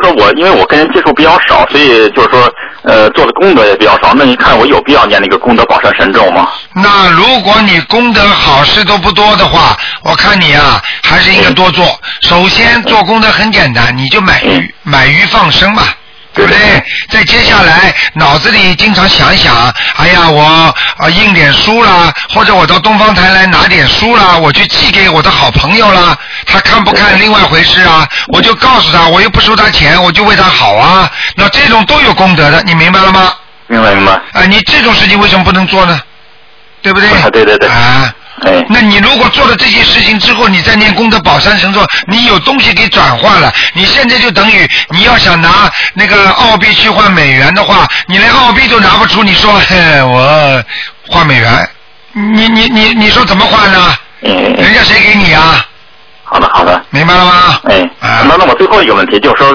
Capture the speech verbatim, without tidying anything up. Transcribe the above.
说我因为我跟人接触比较少，所以就是说呃做的功德也比较少。那你看我有必要念那个功德宝山神咒吗？ 那如果你功德好事都不多的话，我看你啊还是应该多做。首先做功德很简单，你就买鱼买鱼放生嘛。对不对？再接下来脑子里经常想一想，哎呀，我啊印点书啦，或者我到东方台来拿点书啦，我去寄给我的好朋友啦，他看不看另外回事啊？我就告诉他，我又不收他钱，我就为他好啊。那这种都有功德的，你明白了吗？ 明白明白。 啊，你这种事情为什么不能做呢？对不对？ 啊，对对对。 啊。 哎， 那你如果做了这些事情之后，你再念功德宝山神咒，你有东西给转换了。你现在就等于你要想拿那个澳币去换美元的话，你连澳币都拿不出，你说嘿我换美元，你你你你说怎么换呢？ 嗯， 人家谁给你啊？ 好的好的， 明白了吗？ 哎，啊、那那我最后一个问题就是说。